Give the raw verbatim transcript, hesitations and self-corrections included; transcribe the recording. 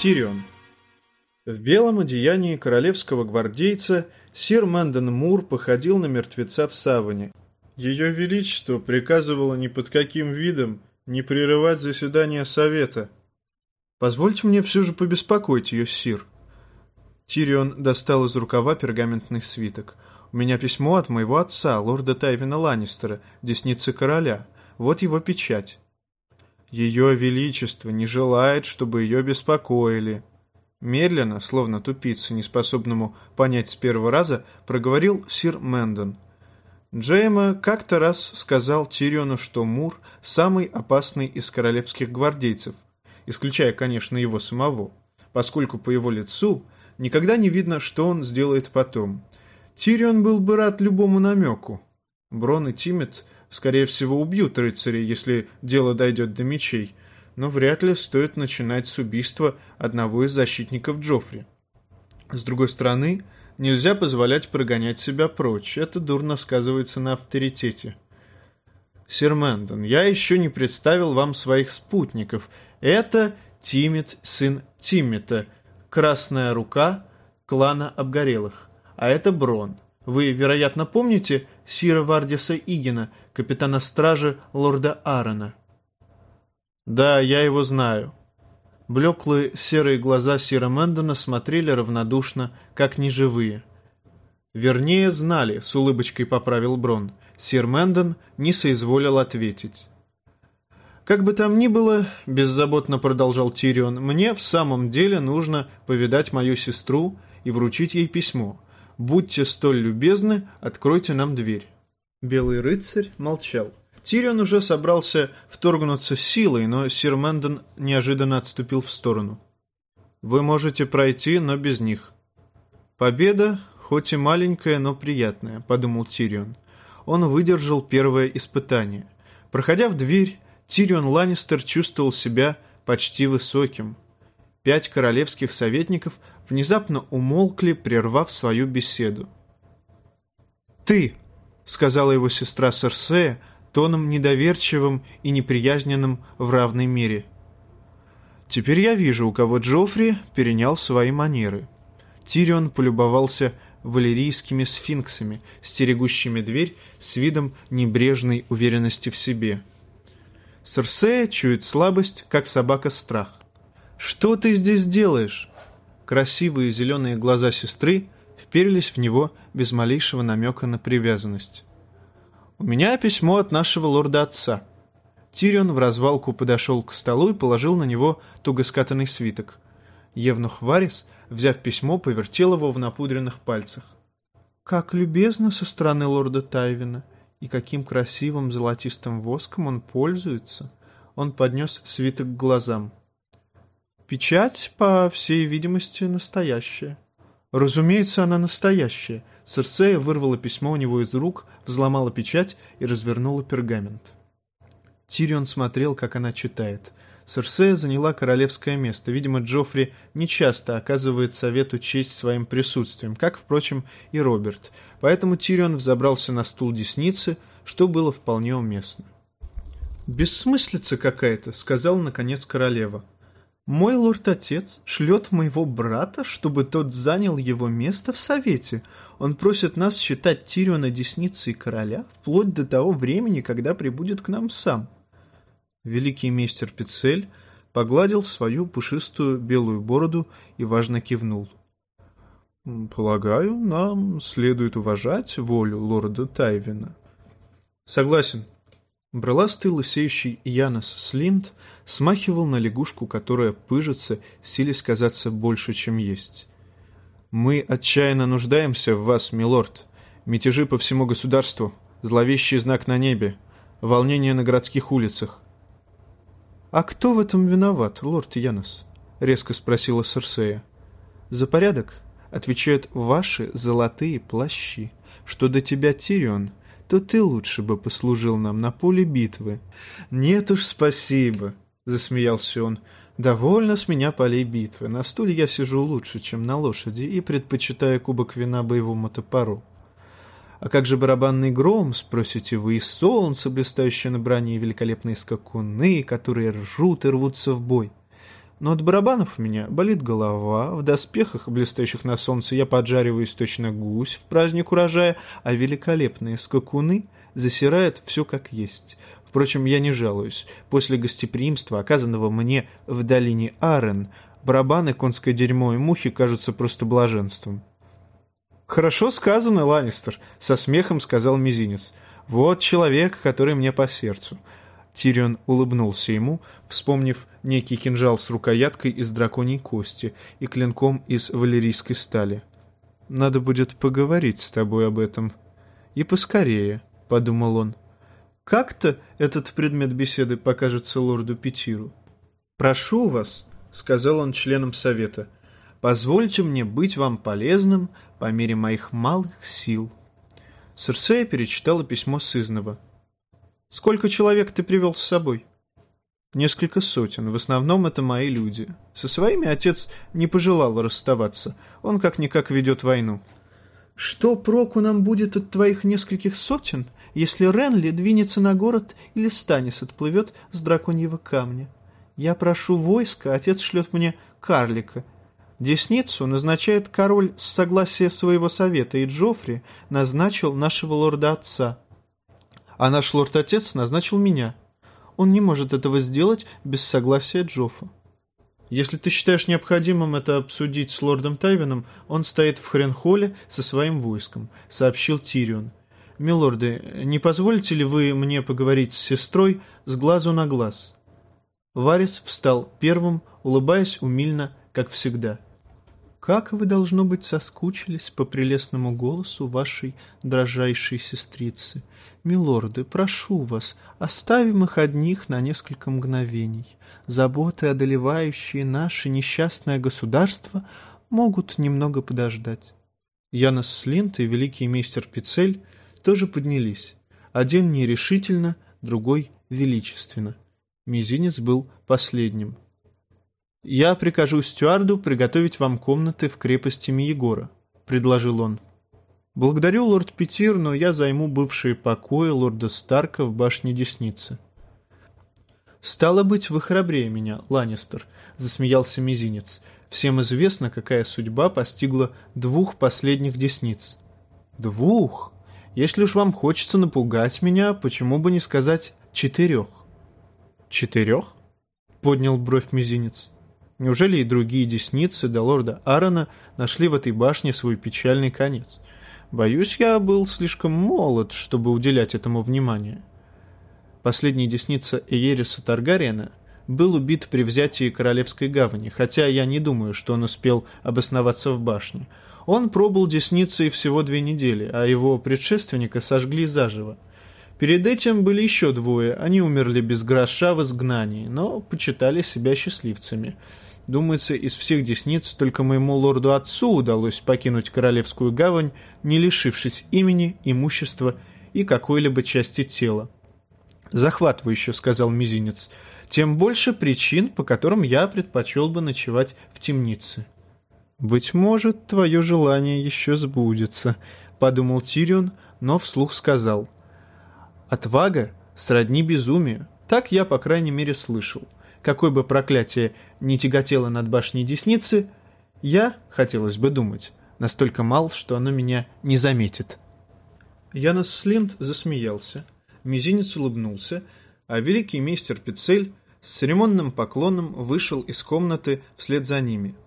Тирион. В белом одеянии королевского гвардейца сир Мэндон Мур походил на мертвеца в саване. Ее Величество приказывало ни под каким видом не прерывать заседание совета. «Позвольте мне все же побеспокоить ее, сир». Тирион достал из рукава пергаментный свиток. «У меня письмо от моего отца, лорда Тайвина Ланнистера, десницы короля. Вот его печать». «Ее Величество не желает, чтобы ее беспокоили». Медленно, словно тупица, неспособному понять с первого раза, проговорил сир Мэндон. Джейма как-то раз сказал Тириону, что Мур – самый опасный из королевских гвардейцев, исключая, конечно, его самого, поскольку по его лицу никогда не видно, что он сделает потом. Тирион был бы рад любому намеку. Брон и Тимет, скорее всего, убьют рыцарей, если дело дойдет до мечей, но вряд ли стоит начинать с убийства одного из защитников Джоффри. С другой стороны, нельзя позволять прогонять себя прочь, это дурно сказывается на авторитете. Сир Мэндон, я еще не представил вам своих спутников. Это Тимет, сын Тиммета, красная рука клана Обгорелых. А это Брон. Вы, вероятно, помните сира Вардиса Игена, капитана стражи лорда Аарона? Да, я его знаю. Блеклые серые глаза сира Мэндона смотрели равнодушно, как неживые. Вернее, знали, с улыбочкой поправил Брон. Сир Мэндон не соизволил ответить. Как бы там ни было, беззаботно продолжал Тирион, мне в самом деле нужно повидать мою сестру и вручить ей письмо. Будьте столь любезны, откройте нам дверь. Белый рыцарь молчал. Тирион уже собрался вторгнуться силой, но сир Мэндон неожиданно отступил в сторону. «Вы можете пройти, но без них». «Победа, хоть и маленькая, но приятная», — подумал Тирион. Он выдержал первое испытание. Проходя в дверь, Тирион Ланнистер чувствовал себя почти высоким. Пять королевских советников внезапно умолкли, прервав свою беседу. «Ты», — сказала его сестра Серсея, тоном недоверчивым и неприязненным в равной мере. «Теперь я вижу, у кого Джоффри перенял свои манеры». Тирион полюбовался валерийскими сфинксами, стерегущими дверь с видом небрежной уверенности в себе. Серсея чует слабость, как собака страх. «Что ты здесь делаешь?» Красивые зеленые глаза сестры вперились в него без малейшего намека на привязанность. «У меня письмо от нашего лорда-отца». Тирион в развалку подошел к столу и положил на него туго скатанный свиток. Евнух Варис, взяв письмо, повертел его в напудренных пальцах. «Как любезно со стороны лорда Тайвина, и каким красивым золотистым воском он пользуется!» Он поднес свиток к глазам. «Печать, по всей видимости, настоящая». «Разумеется, она настоящая». Серсея вырвала письмо у него из рук, взломала печать и развернула пергамент. Тирион смотрел, как она читает. Серсея заняла королевское место. Видимо, Джоффри нечасто оказывает совету честь своим присутствием, как, впрочем, и Роберт. Поэтому Тирион взобрался на стул десницы, что было вполне уместно. «Бессмыслица какая-то», — сказала, наконец, королева. «Мой лорд-отец шлет моего брата, чтобы тот занял его место в совете. Он просит нас считать Тириона десницей короля вплоть до того времени, когда прибудет к нам сам». Великий мейстер Пиццель погладил свою пушистую белую бороду и важно кивнул. «Полагаю, нам следует уважать волю лорда Тайвина». «Согласен». Брыластый лысеющий Янос Слинд смахивал на лягушку, которая пыжится, силясь казаться больше, чем есть. «Мы отчаянно нуждаемся в вас, милорд. Мятежи по всему государству, зловещий знак на небе, волнение на городских улицах». «А кто в этом виноват, лорд Янос?» — резко спросила Серсея. «За порядок отвечают ваши золотые плащи. Что до тебя, Тирион, то ты лучше бы послужил нам на поле битвы». «Нет уж, спасибо», — засмеялся он. «Довольно с меня полей битвы. На стуле я сижу лучше, чем на лошади, и предпочитаю кубок вина боевому топору». «А как же барабанный гром?» — спросите вы, — «и солнце, блистающее на броне, и великолепные скакуны, которые ржут и рвутся в бой». Но от барабанов у меня болит голова, в доспехах, блистающих на солнце, я поджариваюсь точно гусь в праздник урожая, а великолепные скакуны засирают все как есть. Впрочем, я не жалуюсь. После гостеприимства, оказанного мне в долине Арен, барабаны, конское дерьмо и мухи кажутся просто блаженством. «Хорошо сказано, Ланнистер», — со смехом сказал Мизинец. «Вот человек, который мне по сердцу». Тирион улыбнулся ему, вспомнив некий кинжал с рукояткой из драконьей кости и клинком из валерийской стали. «Надо будет поговорить с тобой об этом. И поскорее», — подумал он. «Как-то этот предмет беседы покажется лорду Петиру». «Прошу вас», — сказал он членам совета, — «позвольте мне быть вам полезным по мере моих малых сил». Серсея перечитала письмо сызнова. «Сколько человек ты привел с собой?» «Несколько сотен. В основном это мои люди. Со своими отец не пожелал расставаться. Он как-никак ведет войну». «Что проку нам будет от твоих нескольких сотен, если Ренли двинется на город или Станис отплывет с драконьего камня? Я прошу войска, отец шлет мне карлика. Десницу назначает король с согласия своего совета, и Джоффри назначил нашего лорда-отца. А наш лорд-отец назначил меня. Он не может этого сделать без согласия Джоффа. Если ты считаешь необходимым это обсудить с лордом Тайвином, он стоит в Хренхолле со своим войском», — сообщил Тирион. «Милорды, не позволите ли вы мне поговорить с сестрой с глазу на глаз?» Варис встал первым, улыбаясь умильно, как всегда. «Как вы, должно быть, соскучились по прелестному голосу вашей дрожайшей сестрицы. Милорды, прошу вас, оставим их одних на несколько мгновений. Заботы, одолевающие наше несчастное государство, могут немного подождать». Янос Слинт и великий мейстер Пицель тоже поднялись. Один нерешительно, другой величественно. Мизинец был последним. «Я прикажу стюарду приготовить вам комнаты в крепости Миегора», — предложил он. «Благодарю, лорд Петир, но я займу бывшие покои лорда Старка в башне Десницы». «Стало быть, вы храбрее меня, Ланнистер», — засмеялся Мизинец. «Всем известно, какая судьба постигла двух последних Десниц». «Двух? Если уж вам хочется напугать меня, почему бы не сказать четырех?» «Четырех?» — поднял бровь Мизинец. «Неужели и другие Десницы до лорда Аарона нашли в этой башне свой печальный конец? Боюсь, я был слишком молод, чтобы уделять этому внимание». Последний Десница Эериса Таргариена был убит при взятии Королевской гавани, хотя я не думаю, что он успел обосноваться в башне. Он пробыл Десницей всего две недели, а его предшественника сожгли заживо. Перед этим были еще двое, они умерли без гроша в изгнании, но почитали себя счастливцами. Думается, из всех Десниц только моему лорду-отцу удалось покинуть Королевскую гавань, не лишившись имени, имущества и какой-либо части тела. «Захватывающе», — сказал Мизинец. «Тем больше причин, по которым я предпочел бы ночевать в темнице». «Быть может, твое желание еще сбудется», — подумал Тирион, но вслух сказал. «Отвага сродни безумию. Так я, по крайней мере, слышал. Какое бы проклятие ни тяготело над башней Десницы, я, хотелось бы думать, настолько мал, что оно меня не заметит». Янос Слинт засмеялся, Мизинец улыбнулся, а великий мейстер Пицель с церемонным поклоном вышел из комнаты вслед за ними.